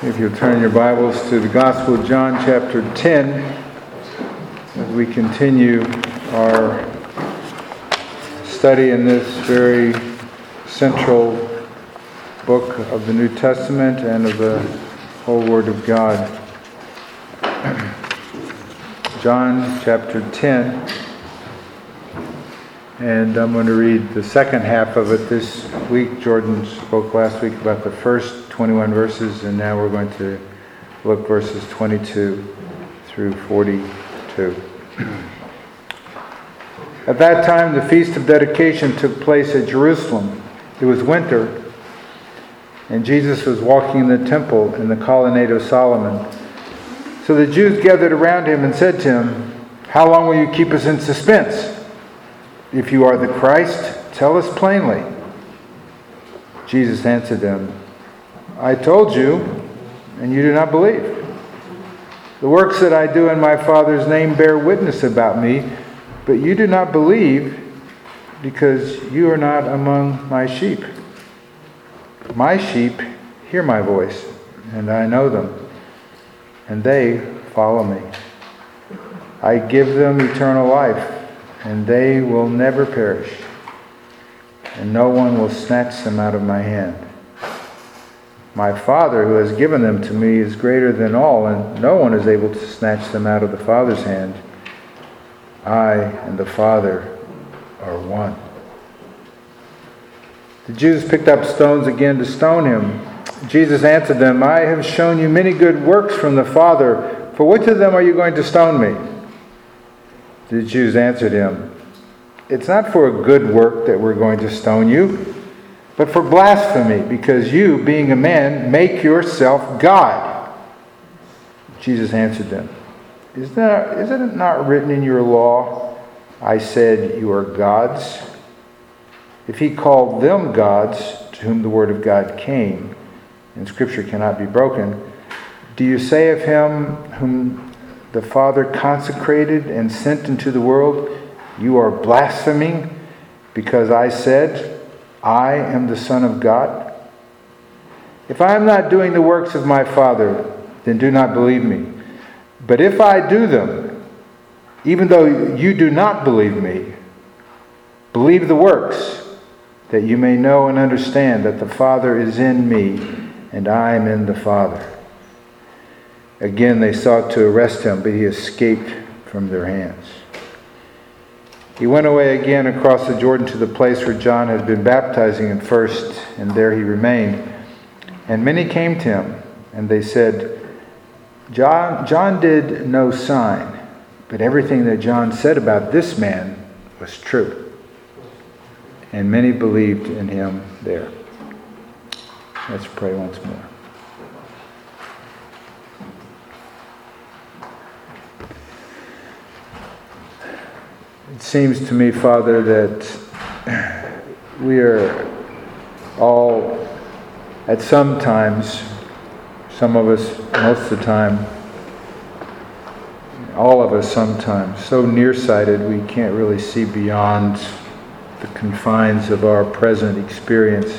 If you'll turn your Bibles to the Gospel of John chapter 10, as we continue our study in this very central book of the New Testament and of the whole Word of God. John chapter 10, and I'm going to read the second half of it this week. Jordan spoke last week about the first 21 verses, and now we're going to look verses 22 through 42. At that time, the Feast of Dedication took place at Jerusalem. It was winter, and Jesus was walking in the temple in the colonnade of Solomon. So the Jews gathered around him and said to him, "How long will you keep us in suspense? If you are the Christ, tell us plainly." Jesus answered them, "I told you, and you do not believe. The works that I do in my Father's name bear witness about me, but you do not believe because you are not among my sheep. My sheep hear my voice, and I know them, and they follow me. I give them eternal life, and they will never perish, and no one will snatch them out of my hand. My Father who has given them to me is greater than all, and no one is able to snatch them out of the Father's hand. I and the Father are one." The Jews picked up stones again to stone him. Jesus answered them, "I have shown you many good works from the Father. For which of them are you going to stone me?" The Jews answered him, "It's not for a good work that we're going to stone you, but for blasphemy, because you, being a man, make yourself God." Jesus answered them, Isn't it not written in your law, I said you are gods? If he called them gods, to whom the word of God came, and Scripture cannot be broken, do you say of him whom the Father consecrated and sent into the world, you are blaspheming, because I said, I am the Son of God? If I am not doing the works of my Father, then do not believe me. But if I do them, even though you do not believe me, believe the works, that you may know and understand that the Father is in me, and I am in the Father. Again they sought to arrest him, but he escaped from their hands. He went away again across the Jordan to the place where John had been baptizing him first, and there he remained. And many came to him, and they said, John did no sign, but everything that John said about this man was true. And many believed in him there. Let's pray once more. It seems to me, Father, that we are all, at some times, some of us most of the time, all of us sometimes, so nearsighted we can't really see beyond the confines of our present experience.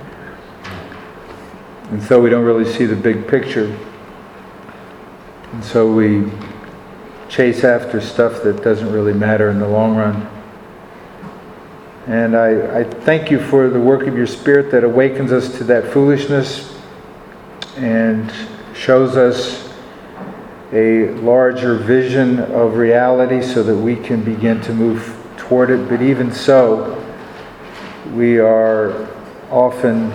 And so we don't really see the big picture. And so we chase after stuff that doesn't really matter in the long run. And I thank you for the work of your Spirit that awakens us to that foolishness and shows us a larger vision of reality so that we can begin to move toward it. But even so, we are often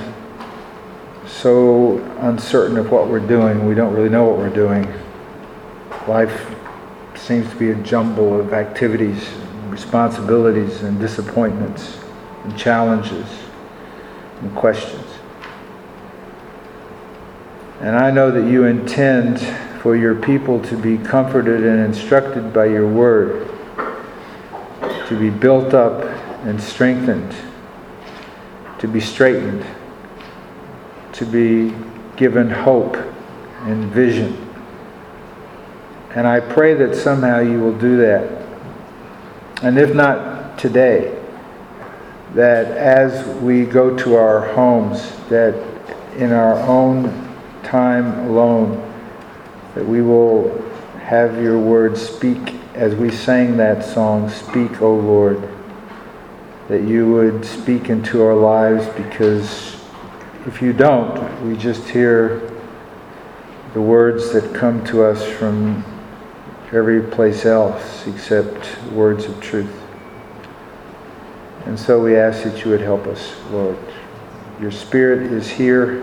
so uncertain of what we're doing. We don't really know what we're doing. Life seems to be a jumble of activities, and responsibilities, and disappointments, and challenges, and questions. And I know that you intend for your people to be comforted and instructed by your word, to be built up and strengthened, to be straightened, to be given hope and vision. And I pray that somehow you will do that. And if not today, that as we go to our homes, that in our own time alone, that we will have your word speak as we sang that song, "Speak, O Lord," that you would speak into our lives, because if you don't, we just hear the words that come to us from every place else except words of truth. And so we ask that you would help us, Lord. Your Spirit is here,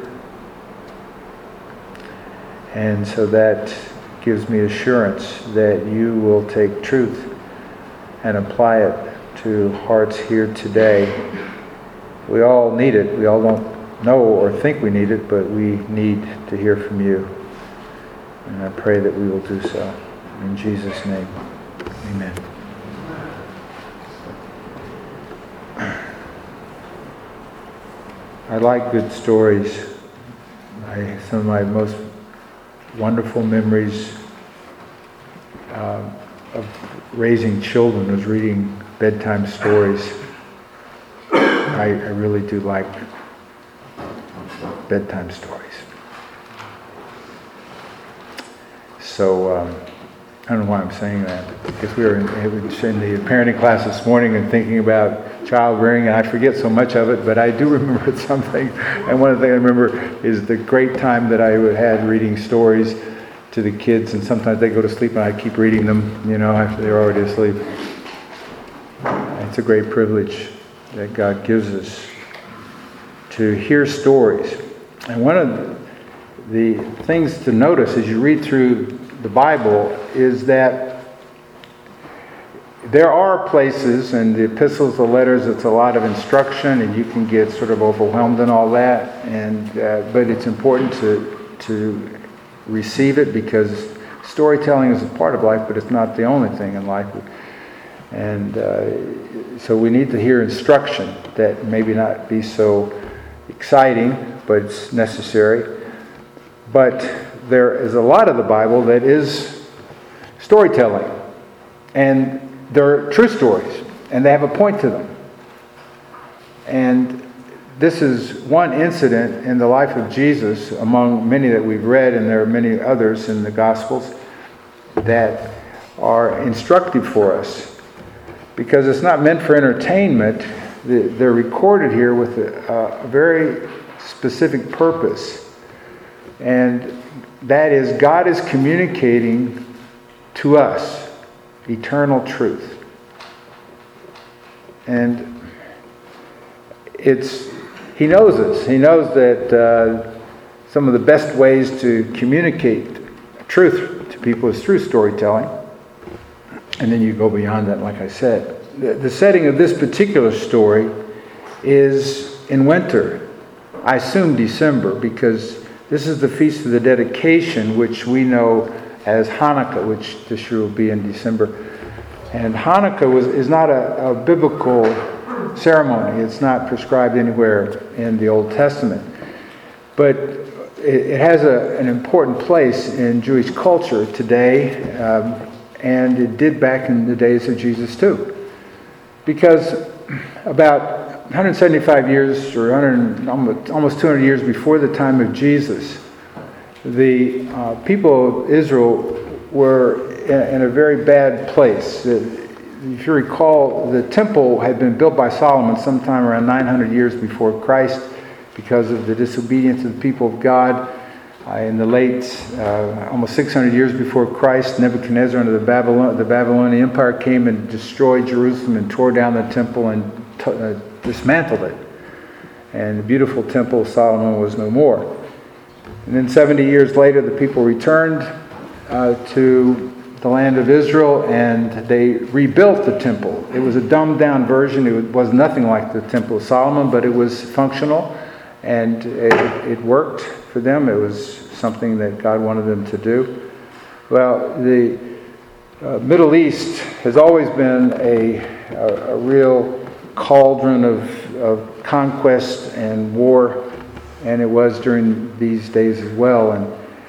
and so that gives me assurance that you will take truth and apply it to hearts here today. We all need it. We all don't know or think we need it, but we need to hear from you. And I pray that we will do so. In Jesus' name, amen. I like good stories. Some of my most wonderful memories of raising children was reading bedtime stories. I really do like bedtime stories. So I don't know why I'm saying that, because we were in the parenting class this morning and thinking about child rearing, and I forget so much of it, but I do remember something. And one of the things I remember is the great time that I had reading stories to the kids, and sometimes they go to sleep and I keep reading them, after they're already asleep. It's a great privilege that God gives us to hear stories. And one of the things to notice as you read through the Bible is that there are places, and the epistles, the letters, it's a lot of instruction, and you can get sort of overwhelmed and all that. But it's important to receive it, because storytelling is a part of life, but it's not the only thing in life. And so we need to hear instruction that maybe not be so exciting, but it's necessary. But there is a lot of the Bible that is storytelling, and they're true stories, and they have a point to them. And this is one incident in the life of Jesus among many that we've read, and there are many others in the Gospels that are instructive for us, because it's not meant for entertainment. They're recorded here with a very specific purpose, and that is God is communicating to us eternal truth. And He knows us. He knows that some of the best ways to communicate truth to people is through storytelling. And then you go beyond that, like I said. The setting of this particular story is in winter. I assume December, because this is the Feast of the Dedication, which we know as Hanukkah, which this year will be in December. And Hanukkah is not a biblical ceremony. It's not prescribed anywhere in the Old Testament. But it has an important place in Jewish culture today, and it did back in the days of Jesus too. Because about 175 years, or almost 200 years before the time of Jesus, the people of Israel were in a very bad place. If you recall, the temple had been built by Solomon sometime around 900 years before Christ, because of the disobedience of the people of God. In the late, almost 600 years before Christ, Nebuchadnezzar under the Babylonian Empire came and destroyed Jerusalem and tore down the temple and dismantled it. And the beautiful temple of Solomon was no more. And then 70 years later, the people returned to the land of Israel, and they rebuilt the temple. It was a dumbed-down version. It was nothing like the Temple of Solomon, but it was functional, and it worked for them. It was something that God wanted them to do. Well, the Middle East has always been a real cauldron of conquest and war, and it was during these days as well. And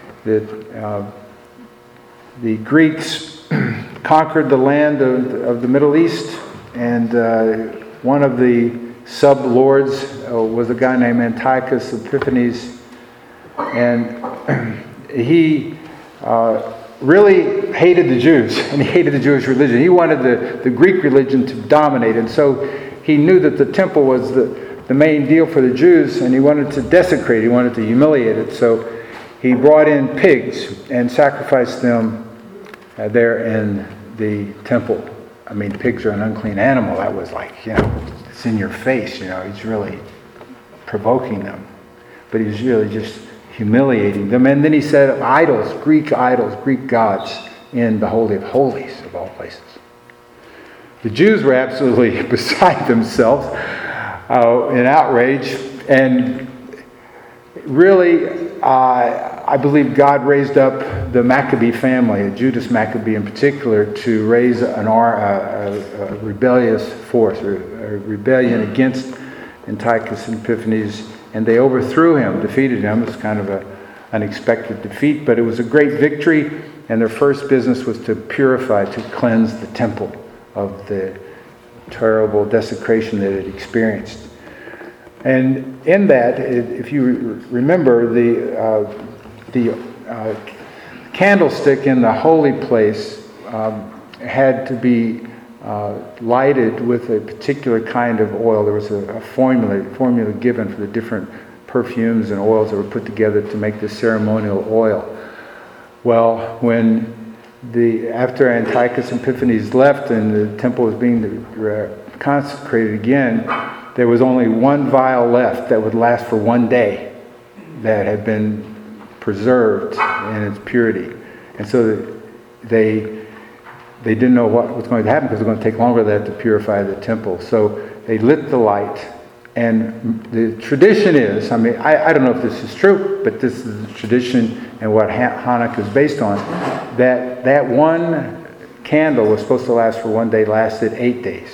the Greeks conquered the land of the Middle East, and one of the sub-lords was a guy named Antiochus Epiphanes, and he really hated the Jews, and he hated the Jewish religion. He wanted the Greek religion to dominate, and so he knew that the temple was the main deal for the Jews, and he wanted to desecrate it. He wanted to humiliate it. So he brought in pigs and sacrificed them there in the temple. I mean, pigs are an unclean animal. That was like, it's in your face. He's really provoking them. But he was really just humiliating them. And then he set up idols, Greek gods, in the Holy of Holies, of all places. The Jews were absolutely beside themselves in outrage. And really, I believe God raised up the Maccabee family, Judas Maccabee in particular, to raise a rebellious force, a rebellion against Antiochus Epiphanes, and they overthrew him, defeated him. It was kind of an unexpected defeat, but it was a great victory, and their first business was to purify, to cleanse the temple of the terrible desecration that it experienced. And in that, if you remember, the candlestick in the holy place had to be lighted with a particular kind of oil. There was a formula given for the different perfumes and oils that were put together to make this ceremonial oil. Well, after Antiochus Epiphanes left and the temple was being consecrated again, there was only one vial left that would last for one day that had been preserved in its purity. And so they didn't know what was going to happen because it was going to take longer than that to purify the temple. So they lit the light. And the tradition is, I don't know if this is true, but this is the tradition and what Hanukkah is based on, that one candle was supposed to last for one day, lasted 8 days.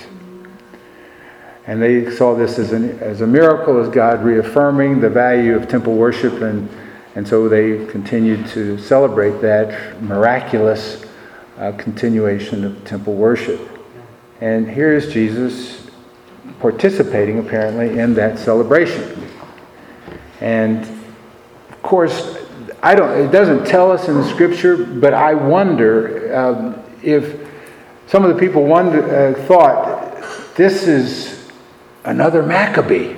And they saw this as a miracle, as God reaffirming the value of temple worship, and so they continued to celebrate that miraculous continuation of temple worship. And here's Jesus participating apparently in that celebration. And of course, it doesn't tell us in the scripture, but I wonder if some of the people thought this is another Maccabee.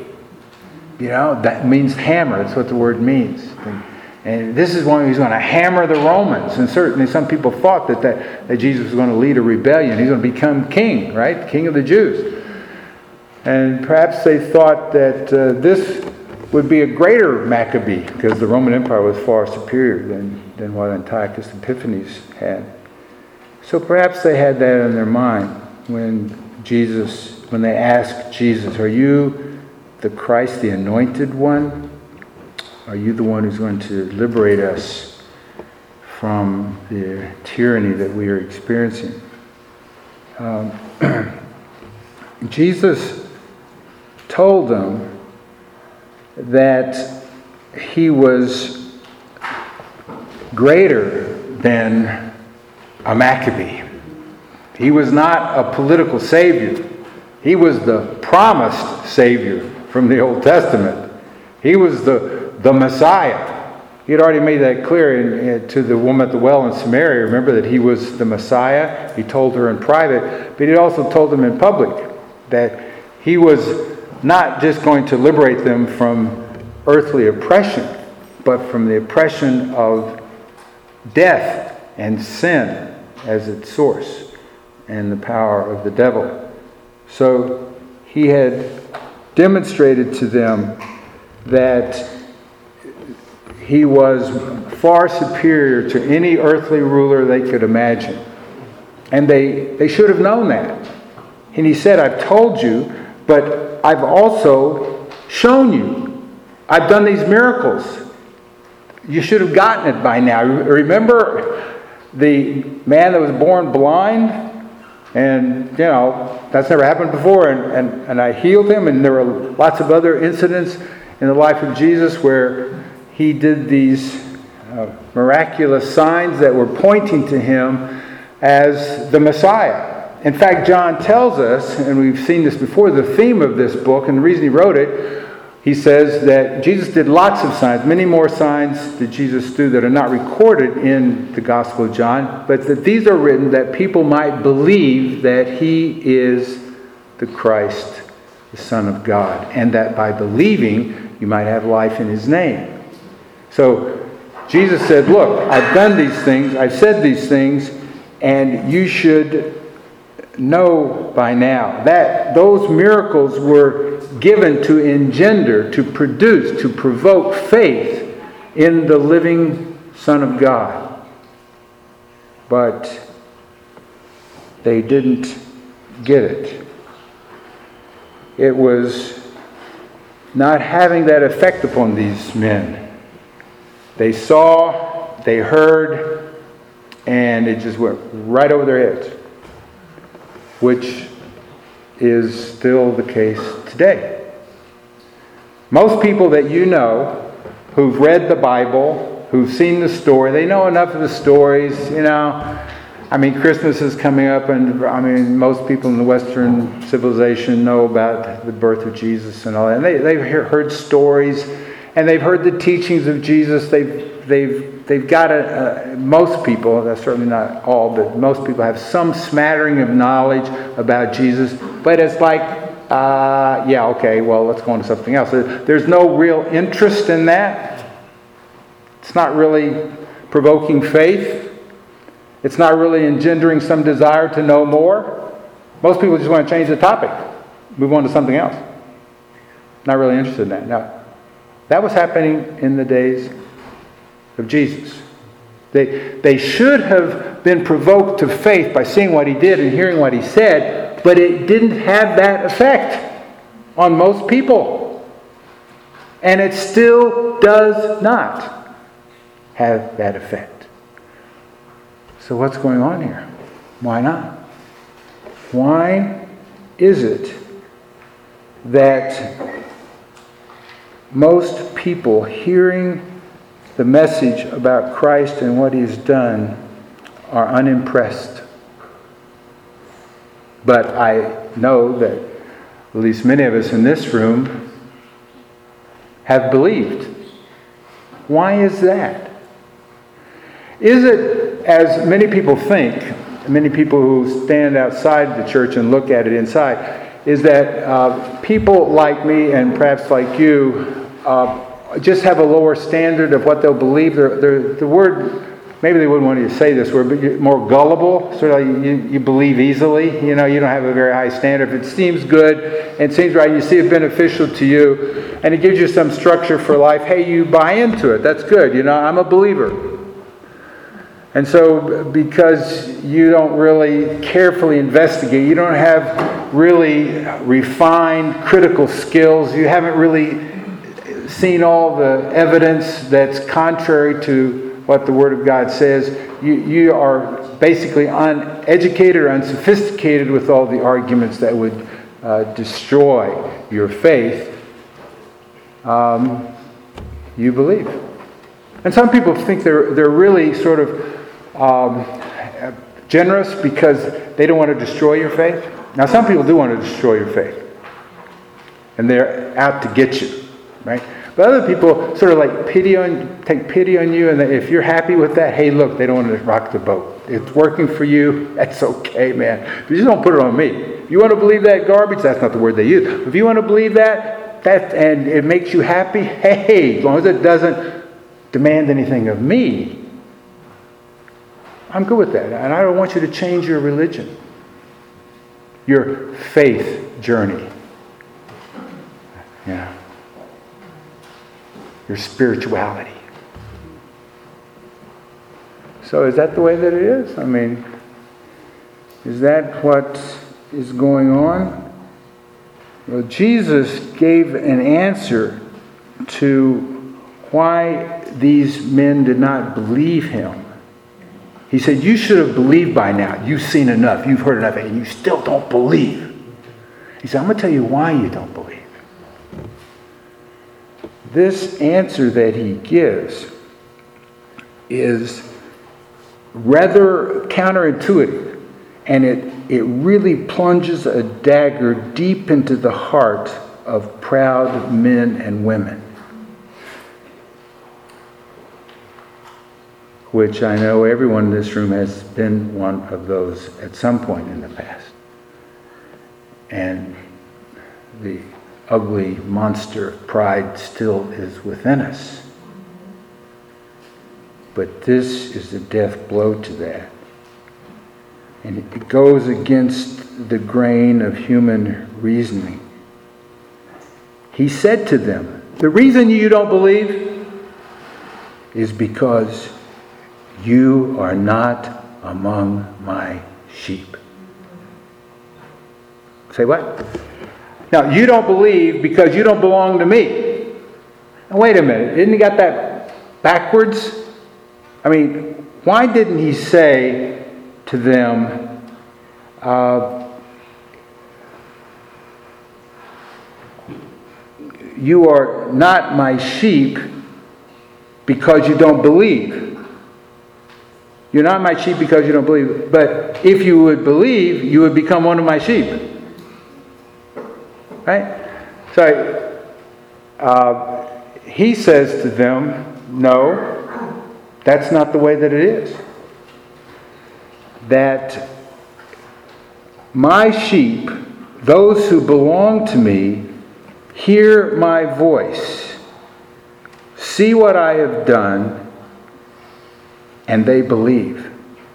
That means hammer. That's what the word means. And this is one who's going to hammer the Romans. And certainly some people thought that Jesus was going to lead a rebellion. He's going to become king, right? King of the Jews. And perhaps they thought that this would be a greater Maccabee because the Roman Empire was far superior than what Antiochus Epiphanes had. So perhaps they had that in their mind when they asked Jesus, "Are you the Christ, the anointed one? Are you the one who's going to liberate us from the tyranny that we are experiencing?" Jesus told them that he was greater than a Maccabee. He was not a political savior. He was the promised Savior from the Old Testament. He was the Messiah. He had already made that clear to the woman at the well in Samaria. Remember that he was the Messiah. He told her in private, but he also told them in public that he was not just going to liberate them from earthly oppression, but from the oppression of death and sin as its source and the power of the devil. So he had demonstrated to them that he was far superior to any earthly ruler they could imagine. And they should have known that. And he said, "I've told you, but I've also shown you. I've done these miracles. You should have gotten it by now." Remember the man that was born blind? And, that's never happened before. And I healed him. And there were lots of other incidents in the life of Jesus where he did these miraculous signs that were pointing to him as the Messiah. In fact, John tells us, and we've seen this before, the theme of this book, and the reason he wrote it, he says that Jesus did lots of signs, many more signs did Jesus do that are not recorded in the Gospel of John, but that these are written that people might believe that he is the Christ, the Son of God, and that by believing you might have life in his name. So Jesus said, look, I've done these things, I've said these things, and you should know by now that those miracles were given to engender, to produce, to provoke faith in the living Son of God. But they didn't get it. It was not having that effect upon these men. They saw, they heard, and it just went right over their heads, which is still the case today. Most people that you know who've read the Bible, who've seen the story, they know enough of the stories, Christmas is coming up, and most people in the Western civilization know about the birth of Jesus and all that. And they've heard stories, and they've heard the teachings of Jesus. They've got most people, that's certainly not all, but most people have some smattering of knowledge about Jesus. But it's like, let's go on to something else. There's no real interest in that. It's not really provoking faith. It's not really engendering some desire to know more. Most people just want to change the topic, move on to something else. Not really interested in that. Now, that was happening in the days of Jesus. They should have been provoked to faith by seeing what he did and hearing what he said, but it didn't have that effect on most people. And it still does not have that effect. So what's going on here? Why not? Why is it that most people hearing the message about Christ and what he's done are unimpressed? But I know that at least many of us in this room have believed. Why is that? Is it, as many people think, many people who stand outside the church and look at it inside, is that people like me and perhaps like you just have a lower standard of what they'll believe. The word, maybe they wouldn't want you to say this word, but you're more gullible. Sort of like you believe easily. You don't have a very high standard. If it seems good and seems right, you see it beneficial to you, and it gives you some structure for life, hey, you buy into it. That's good. I'm a believer. And so because you don't really carefully investigate, you don't have really refined critical skills, you haven't really seen all the evidence that's contrary to what the Word of God says, you are basically uneducated or unsophisticated with all the arguments that would destroy your faith. You believe. And some people think they're really sort of generous because they don't want to destroy your faith. Now, some people do want to destroy your faith, and they're out to get you, right? But other people sort of like take pity on you, and if you're happy with that, hey, look, they don't want to rock the boat. It's working for you. That's okay, man. But just don't put it on me. If you want to believe that garbage, that's not the word they use. If you want to believe that and it makes you happy, hey, as long as it doesn't demand anything of me, I'm good with that. And I don't want you to change your religion, your faith journey. Yeah. Your spirituality. So is that the way that it is? Is that what is going on? Well, Jesus gave an answer to why these men did not believe him. He said, you should have believed by now. You've seen enough. You've heard enough. And you still don't believe. He said, I'm going to tell you why you don't believe. This answer that he gives is rather counterintuitive. And it really plunges a dagger deep into the heart of proud men and women, which I know everyone in this room has been one of those at some point in the past. And the ugly monster of pride still is within us. But this is the death blow to that. And it goes against the grain of human reasoning. He said to them, the reason you don't believe is because you are not among my sheep. Say what? Now, you don't believe because you don't belong to me. Now, wait a minute. Didn't he got that backwards? I mean, why didn't he say to them, you are not my sheep because you don't believe. You're not my sheep because you don't believe. But if you would believe, you would become one of my sheep. Right? So he says to them, no, that's not the way that it is. That my sheep, those who belong to me, hear my voice, see what I have done, and they believe.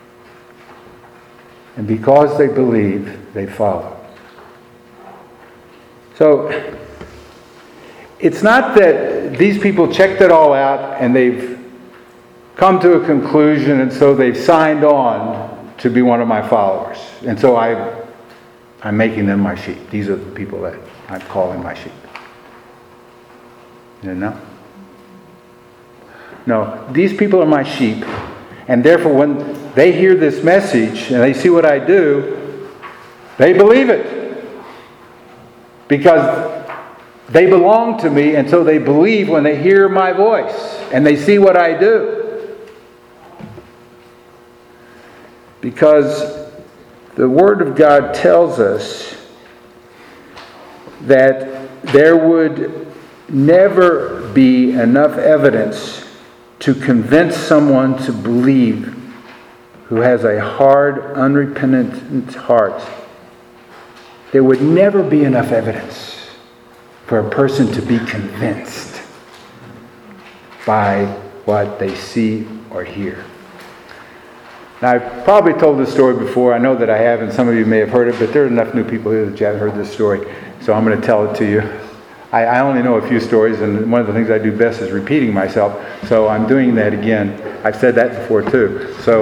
And because they believe, they follow. So, it's not that these people checked it all out and they've come to a conclusion and so they've signed on to be one of my followers. And so I'm making them my sheep. These are the people that I'm calling my sheep. You know? No, these people are my sheep. And therefore, when they hear this message and they see what I do, they believe it. Because they belong to me, and so they believe when they hear my voice and they see what I do. Because the Word of God tells us that there would never be enough evidence to convince someone to believe who has a hard, unrepentant heart. There would never be enough evidence for a person to be convinced by what they see or hear. Now, I've probably told this story before. I know that I have, and some of you may have heard it, but there are enough new people here that you haven't heard this story, so I'm going to tell it to you. I only know a few stories, and one of the things I do best is repeating myself, so I'm doing that again. I've said that before too. So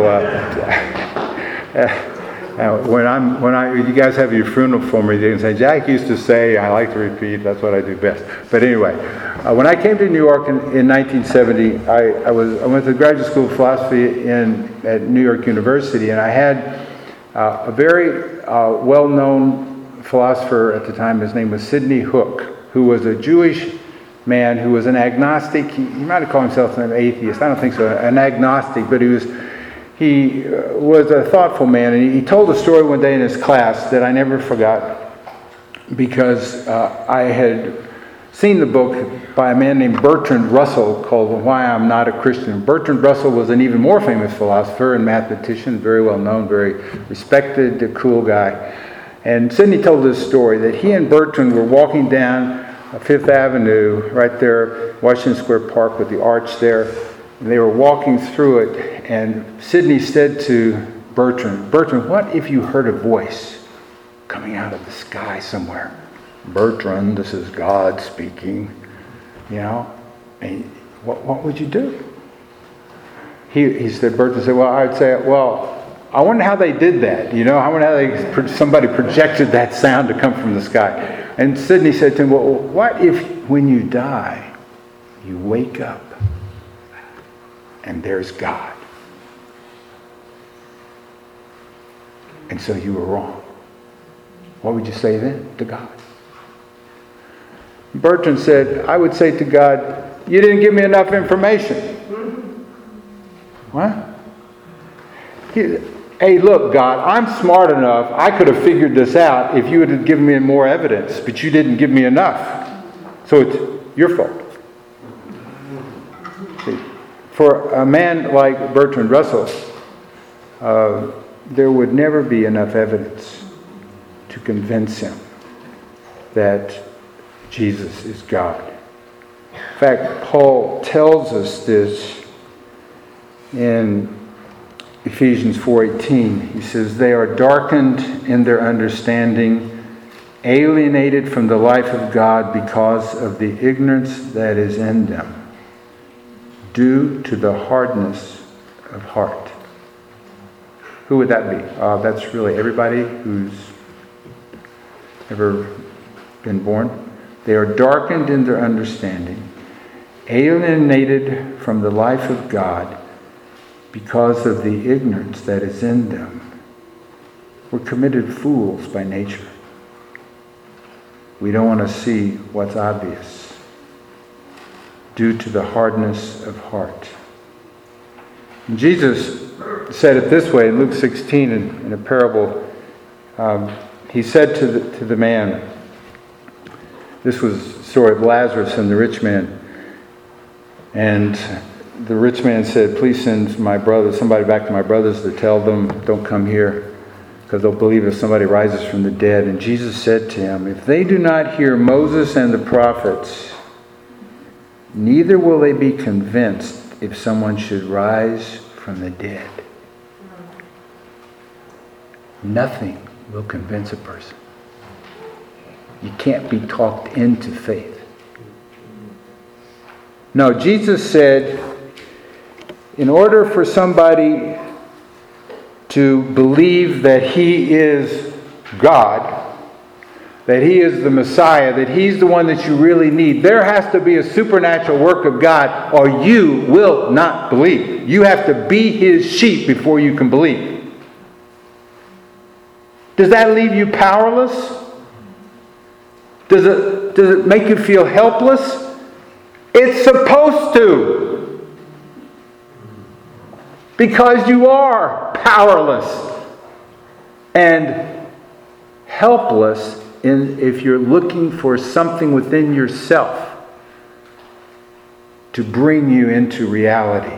when you guys have your funeral for me, you can say, Jack used to say, I like to repeat, that's what I do best. But anyway, when I came to New York in 1970, I went to graduate school of philosophy at New York University, and I had a very well-known philosopher at the time. His name was Sidney Hook, who was a Jewish man who was an agnostic. He might have called himself an atheist. I don't think so. An agnostic, but he was a thoughtful man. And he told a story one day in his class that I never forgot, because I had seen the book by a man named Bertrand Russell called Why I'm Not a Christian. Bertrand Russell was an even more famous philosopher and mathematician, very well known, very respected, a cool guy. And Sidney told this story that he and Bertrand were walking down Fifth Avenue, right there, Washington Square Park with the arch there. And they were walking through it, and Sidney said to Bertrand, what if you heard a voice coming out of the sky somewhere? Bertrand, this is God speaking, and what would you do? Bertrand said, well, I'd say, I wonder how they did that, I wonder how somebody projected that sound to come from the sky. And Sidney said to him, well, what if when you die, you wake up and there's God? And so you were wrong. What would you say then to God? Bertrand said, I would say to God, you didn't give me enough information. What? hey, look, God, I'm smart enough. I could have figured this out if you had given me more evidence, but you didn't give me enough. So it's your fault. See, for a man like Bertrand Russell, there would never be enough evidence to convince him that Jesus is God. In fact, Paul tells us this in Ephesians 4:18. He says, they are darkened in their understanding, alienated from the life of God because of the ignorance that is in them, due to the hardness of heart. Who would that be? That's really everybody who's ever been born. They are darkened in their understanding, alienated from the life of God because of the ignorance that is in them. We're committed fools by nature. We don't want to see what's obvious due to the hardness of heart. And Jesus said it this way in Luke 16 in a parable. He said to the man, this was the story of Lazarus and the rich man. And the rich man said, please send somebody back to my brothers to tell them, don't come here, because they'll believe if somebody rises from the dead. And Jesus said to him, if they do not hear Moses and the prophets, neither will they be convinced if someone should rise from the dead. Nothing will convince a person. You can't be talked into faith. No, Jesus said, in order for somebody to believe that He is God, that He is the Messiah, that He's the one that you really need, there has to be a supernatural work of God, or you will not believe. You have to be His sheep before you can believe. Does that leave you powerless? Does it make you feel helpless? It's supposed to. Because you are powerless and helpless if you're looking for something within yourself to bring you into reality.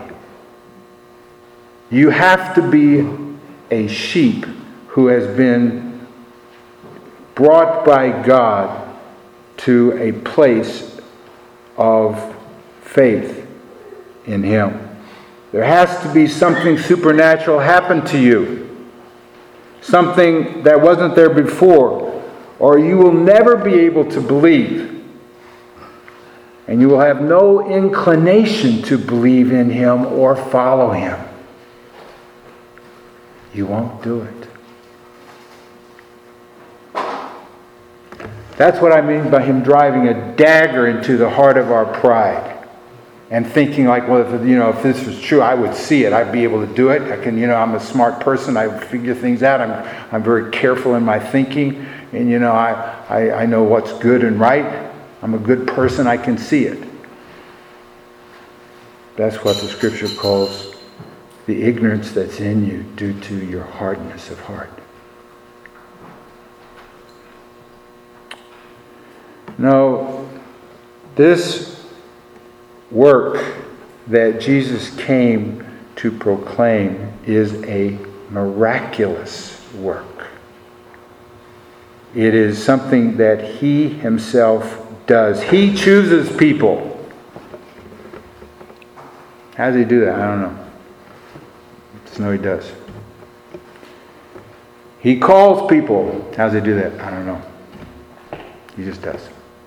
You have to be a sheep who has been brought by God to a place of faith in Him. There has to be something supernatural happen to you. Something that wasn't there before. Or you will never be able to believe. And you will have no inclination to believe in Him or follow Him. You won't do it. That's what I mean by Him driving a dagger into the heart of our pride. And thinking like, well, if this was true, I would see it. I'd be able to do it. I'm a smart person. I figure things out. I'm very careful in my thinking. And, I know what's good and right. I'm a good person. I can see it. That's what the Scripture calls the ignorance that's in you due to your hardness of heart. No, this work that Jesus came to proclaim is a miraculous work. It is something that He Himself does. He chooses people. How does He do that? I don't know. Just know He does. He calls people. How does He do that? I don't know. He just does.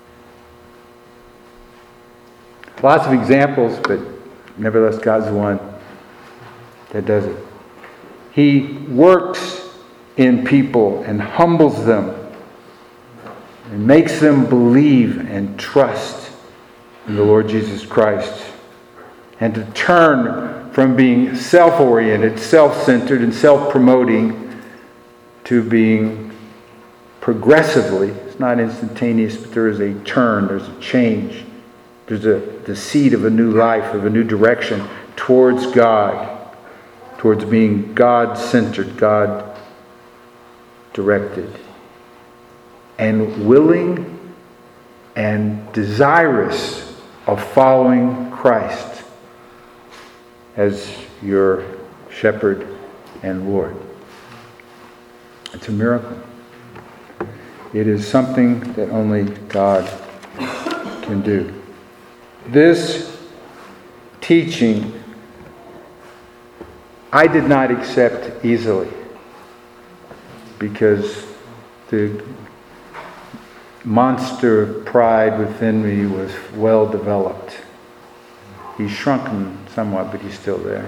Lots of examples, but nevertheless God's the one that does it. He works in people and humbles them and makes them believe and trust in the Lord Jesus Christ and to turn from being self-oriented, self-centered, and self-promoting to being progressively, it's not instantaneous, but there is a turn, there's a change. There's the seed of a new life, of a new direction towards God, towards being God-centered, God-directed, and willing and desirous of following Christ as your shepherd and Lord. It's a miracle. It is something that only God can do. This teaching I did not accept easily because the monster pride within me was well developed. He's shrunken somewhat, but he's still there.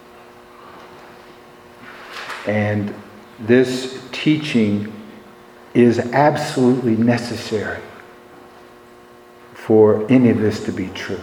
And this teaching is absolutely necessary for any of this to be true.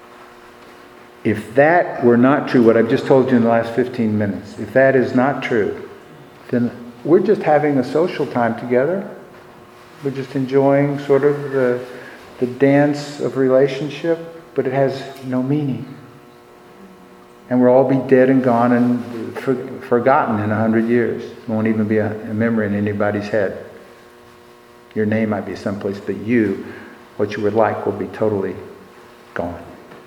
If that were not true, what I've just told you in the last 15 minutes, if that is not true, then we're just having a social time together. We're just enjoying sort of the dance of relationship, but it has no meaning. And we'll all be dead and gone and forgotten in 100 years. It won't even be a memory in anybody's head. Your name might be someplace, but you, what you were like, will be totally gone.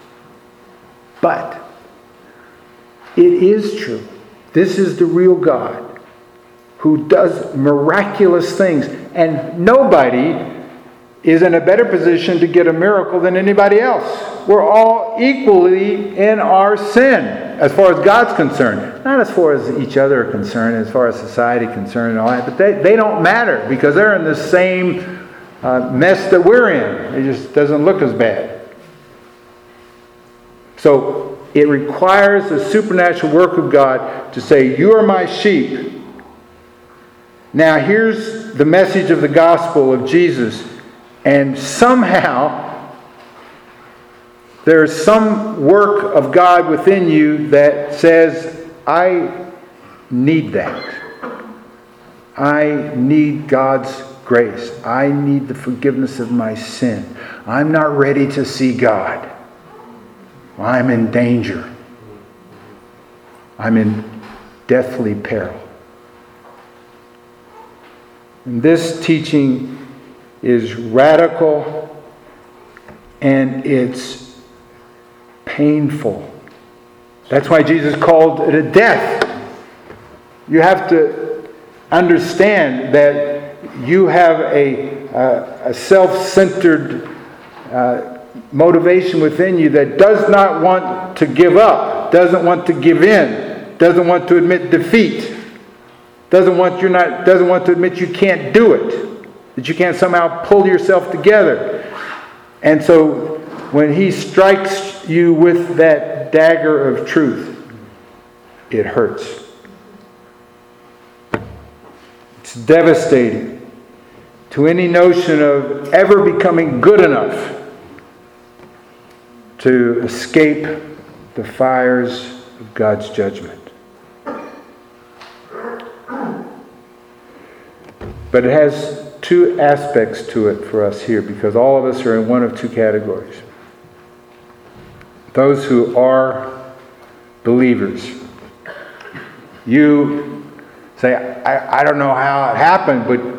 But it is true. This is the real God who does miraculous things. And nobody is in a better position to get a miracle than anybody else. We're all equally in our sin as far as God's concerned. Not as far as each other are concerned, as far as society is concerned and all that. But they don't matter because they're in the same mess that we're in. It just doesn't look as bad. So it requires the supernatural work of God to say, you are my sheep. Now here's the message of the gospel of Jesus. And somehow there's some work of God within you that says, I need that. I need God's grace. I need the forgiveness of my sin. I'm not ready to see God. I'm in danger. I'm in deathly peril. And this teaching is radical and it's painful. That's why Jesus called it a death. You have to understand that you have a self-centered motivation within you that does not want to give up, doesn't want to give in, doesn't want to admit defeat, doesn't want to admit you can't do it, that you can't somehow pull yourself together. And so when he strikes you with that dagger of truth, it hurts. It's devastating to any notion of ever becoming good enough to escape the fires of God's judgment. But it has two aspects to it for us here, because all of us are in one of two categories. Those who are believers. You say, I don't know how it happened, but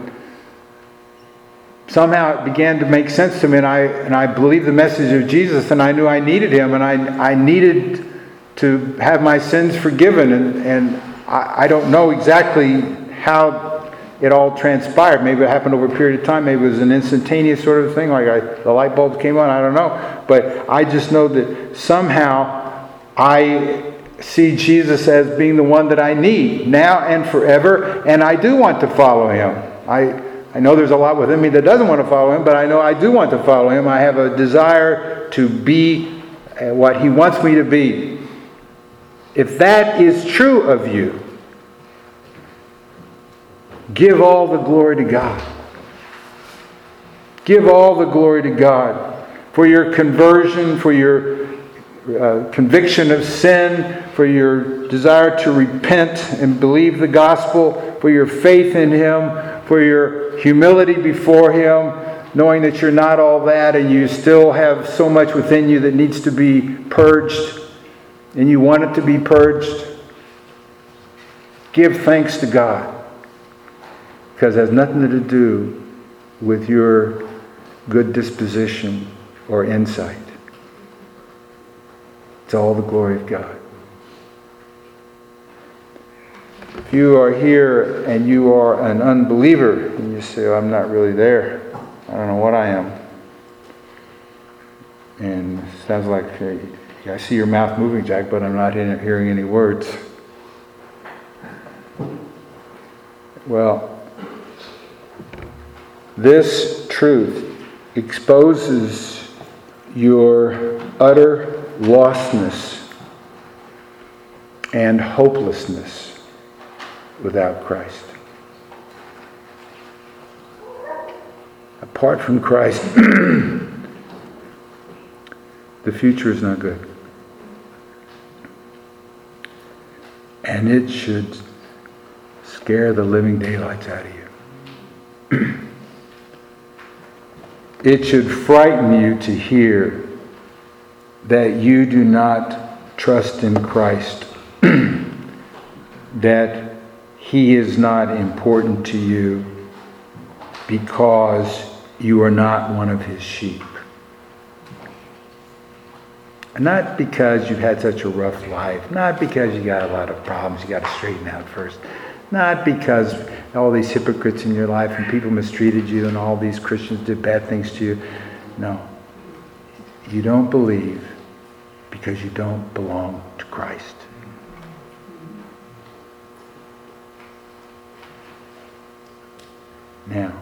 somehow it began to make sense to me, and I believed the message of Jesus, and I knew I needed Him, and I needed to have my sins forgiven, and I don't know exactly how it all transpired. Maybe it happened over a period of time. Maybe it was an instantaneous sort of thing, like the light bulb came on. I don't know. But I just know that somehow I see Jesus as being the one that I need now and forever, and I do want to follow Him. I know there's a lot within me that doesn't want to follow Him, but I know I do want to follow Him. I have a desire to be what He wants me to be. If that is true of you, give all the glory to God. Give all the glory to God for your conversion, for your conviction of sin, for your desire to repent and believe the gospel, for your faith in Him, for your humility before Him, knowing that you're not all that and you still have so much within you that needs to be purged and you want it to be purged. Give thanks to God. Because it has nothing to do with your good disposition or insight. It's all the glory of God. If you are here and you are an unbeliever, and you say, I'm not really there. I don't know what I am. And it sounds like, I see your mouth moving, Jack, but I'm not hearing any words. Well, this truth exposes your utter lostness and hopelessness without Christ. Apart from Christ, the future is not good. And it should scare the living daylights out of you. It should frighten you to hear that you do not trust in Christ, that He is not important to you because you are not one of His sheep. Not because you've had such a rough life, not because you got a lot of problems you got to straighten out first, not because all these hypocrites in your life and people mistreated you and all these Christians did bad things to you. No. You don't believe because you don't belong to Christ. Now,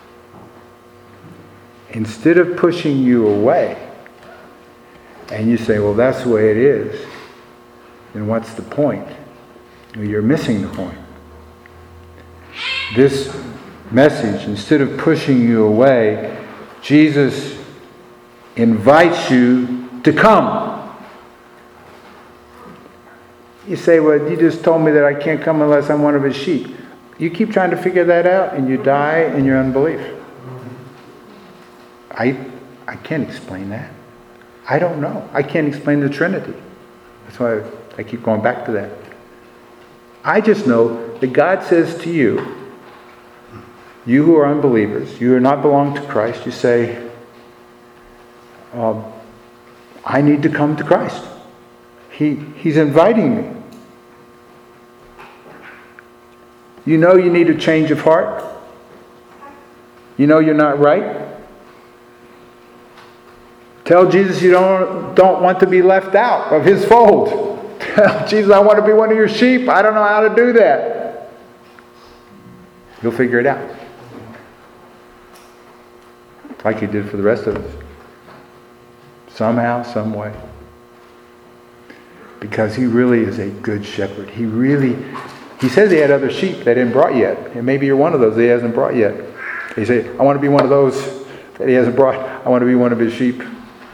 instead of pushing you away, and you say, well, that's the way it is, then what's the point? Well, you're missing the point. This message, instead of pushing you away, Jesus invites you to come. You say, well, you just told me that I can't come unless I'm one of His sheep. You keep trying to figure that out and you die in your unbelief. I can't explain that. I don't know. I can't explain the Trinity. That's why I keep going back to that. I just know that God says to you, you who are unbelievers, you who are not belong to Christ, you say, I need to come to Christ. He's inviting me. You know you need a change of heart. You know you're not right. Tell Jesus you don't want to be left out of His fold. Tell Jesus, I want to be one of your sheep. I don't know how to do that. You'll figure it out. Like He did for the rest of us. Somehow, some way. Because He really is a good shepherd. He says He had other sheep that He hadn't brought yet. And maybe you're one of those that He hasn't brought yet. He said, I want to be one of those that He hasn't brought. I want to be one of His sheep.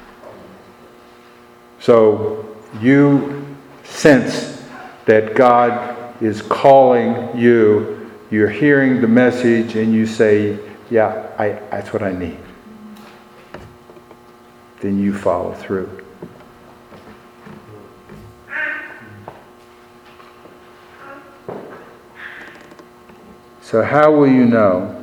So you sense that God is calling you. You're hearing the message and you say, yeah, that's what I need. Then you follow through. So how will you know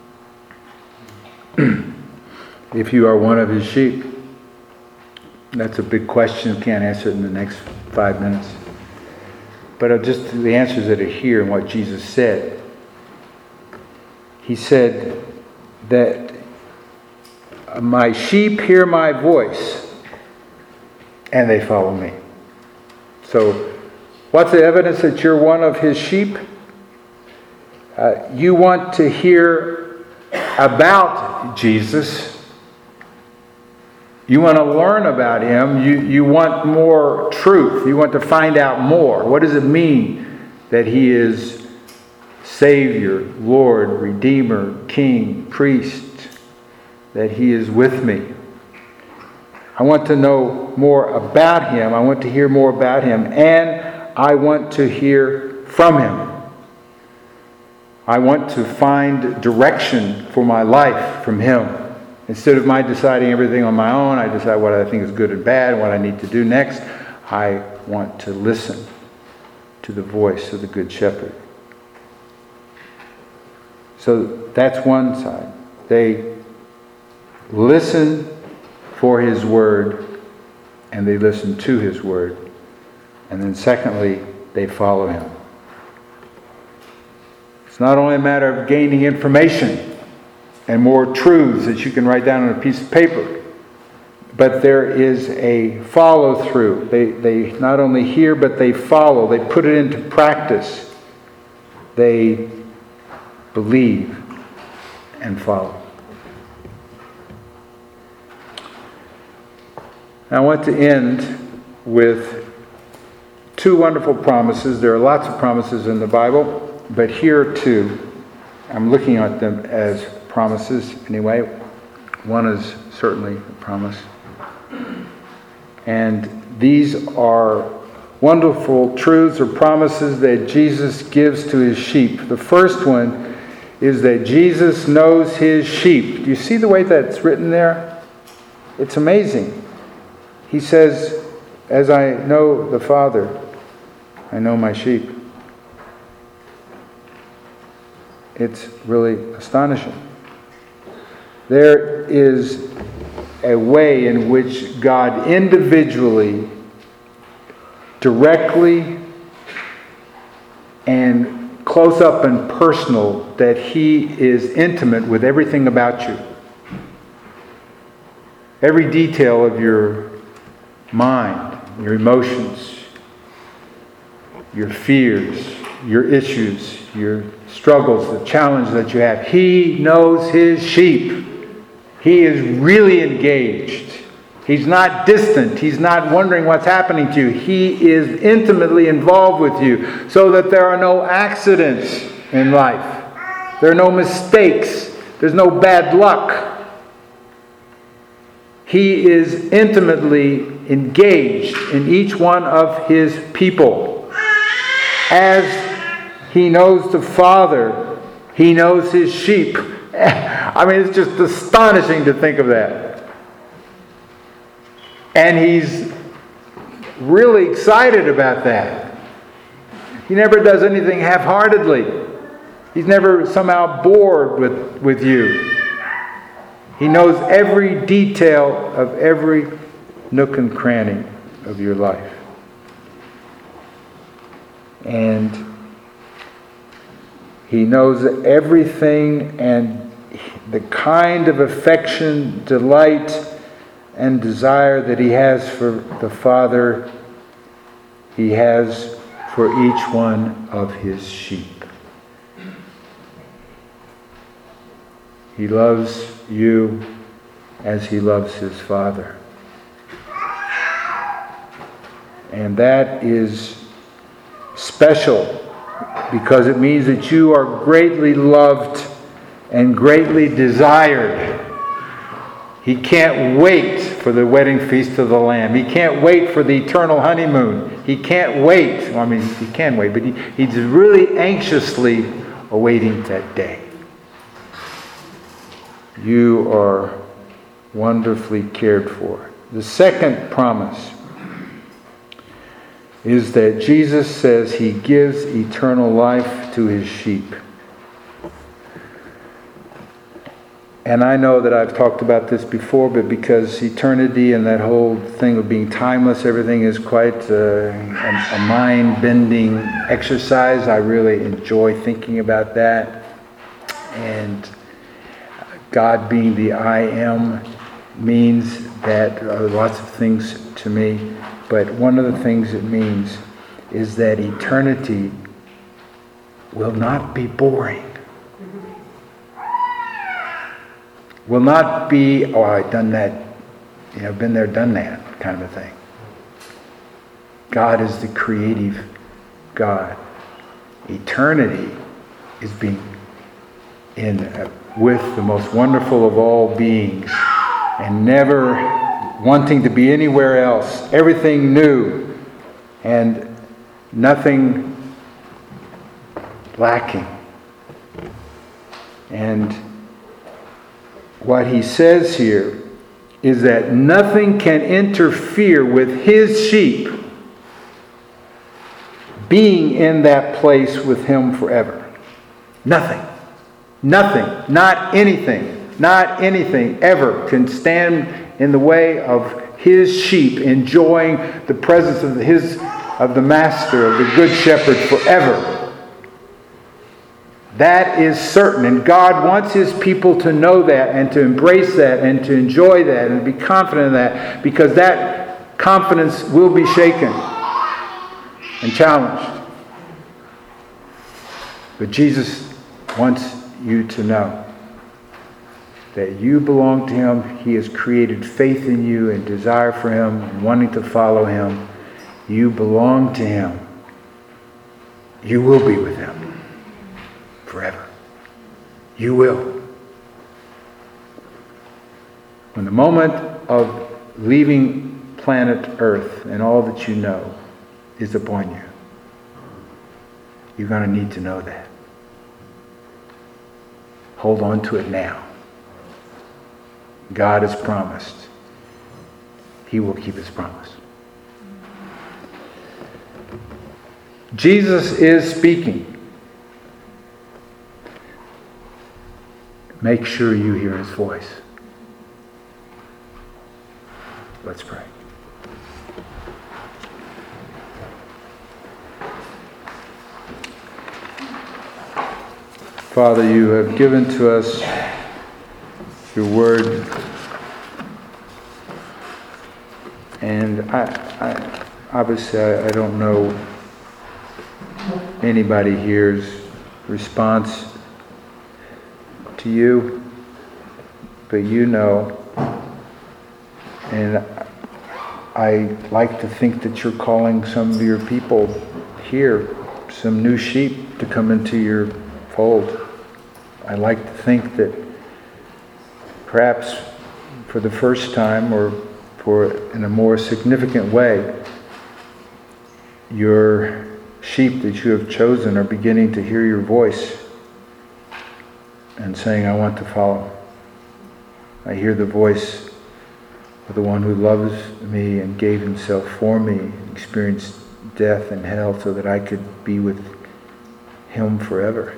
if you are one of His sheep? That's a big question. Can't answer it in the next 5 minutes. But just the answers that are here and what Jesus said. He said that my sheep hear my voice and they follow me. So what's the evidence that you're one of His sheep? You want to hear about Jesus. You want to learn about Him. You want more truth. You want to find out more. What does it mean that He is Savior, Lord, Redeemer, King, Priest, that He is with me? I want to know more about Him. I want to hear more about Him. And I want to hear from Him. I want to find direction for my life from Him. Instead of my deciding everything on my own, I decide what I think is good and bad and what I need to do next. I want to listen to the voice of the Good Shepherd. So that's one side. They listen for His Word, and they listen to His Word. And then secondly, they follow Him. It's not only a matter of gaining information and more truths that you can write down on a piece of paper, but there is a follow-through. They not only hear, but they follow. They put it into practice. They believe and follow. Now, I want to end with two wonderful promises. There are lots of promises in the Bible, but here are two. I'm looking at them as promises anyway. One is certainly a promise. And these are wonderful truths or promises that Jesus gives to His sheep. The first one is that Jesus knows His sheep. Do you see the way that's written there? It's amazing. He says, as I know the Father, I know my sheep. It's really astonishing. There is a way in which God individually, directly, and close up and personal, that He is intimate with everything about you. Every detail of your mind, your emotions, your fears, your issues, your struggles, the challenges that you have. He knows His sheep. He is really engaged. He's not distant. He's not wondering what's happening to you. He is intimately involved with you, so that there are no accidents in life. There are no mistakes. There's no bad luck. He is intimately engaged in each one of His people. As He knows the Father, He knows His sheep. I mean, it's just astonishing to think of that. And He's really excited about that. He never does anything half-heartedly. He's never somehow bored with you. He knows every detail of every nook and cranny of your life. And He knows everything, and the kind of affection, delight, and desire that He has for the Father, He has for each one of His sheep. He loves you as He loves His Father. And that is special, because it means that you are greatly loved and greatly desired. He can't wait for the wedding feast of the Lamb. He can't wait for the eternal honeymoon. He can't wait. Well, I mean, he can wait, but he's really anxiously awaiting that day. You are wonderfully cared for. The second promise is that Jesus says He gives eternal life to His sheep. And I know that I've talked about this before, but because eternity and that whole thing of being timeless, everything is quite a mind-bending exercise. I really enjoy thinking about that. And God being the I Am means that lots of things to me. But one of the things it means is that eternity will not be boring. Will not be, oh, I've done that, been there, done that kind of a thing. God is the creative God. Eternity is being with the most wonderful of all beings, and never wanting to be anywhere else. Everything new and nothing lacking. And what he says here is that nothing can interfere with his sheep being in that place with Him forever. Nothing, not anything ever can stand in the way of His sheep enjoying the presence of the Master, of the Good Shepherd forever. That is certain, and God wants His people to know that and to embrace that and to enjoy that and be confident in that, because that confidence will be shaken and challenged. But Jesus wants you to know that you belong to Him. He has created faith in you and desire for Him and wanting to follow Him. You belong to Him. You will be with Him forever. You will. When the moment of leaving planet Earth and all that you know is upon you, you're going to need to know that. Hold on to it now. God has promised. He will keep His promise. Jesus is speaking. Make sure you hear His voice. Let's pray. Father, you have given to us your word, and I obviously I don't know anybody here's response to you, but you know, and I like to think that you're calling some of your people here, some new sheep, to come into your fold. I like to think that perhaps for the first time, or in a more significant way, your sheep that you have chosen are beginning to hear your voice and saying, I want to follow. I hear the voice of the one who loves me and gave Himself for me, experienced death and hell so that I could be with Him forever.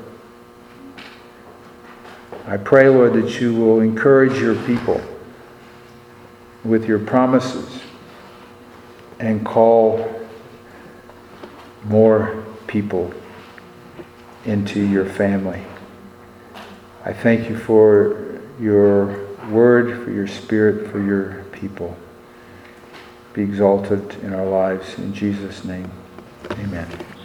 I pray, Lord, that you will encourage your people with your promises and call more people into your family. I thank you for your word, for your Spirit, for your people. Be exalted in our lives. In Jesus' name, amen.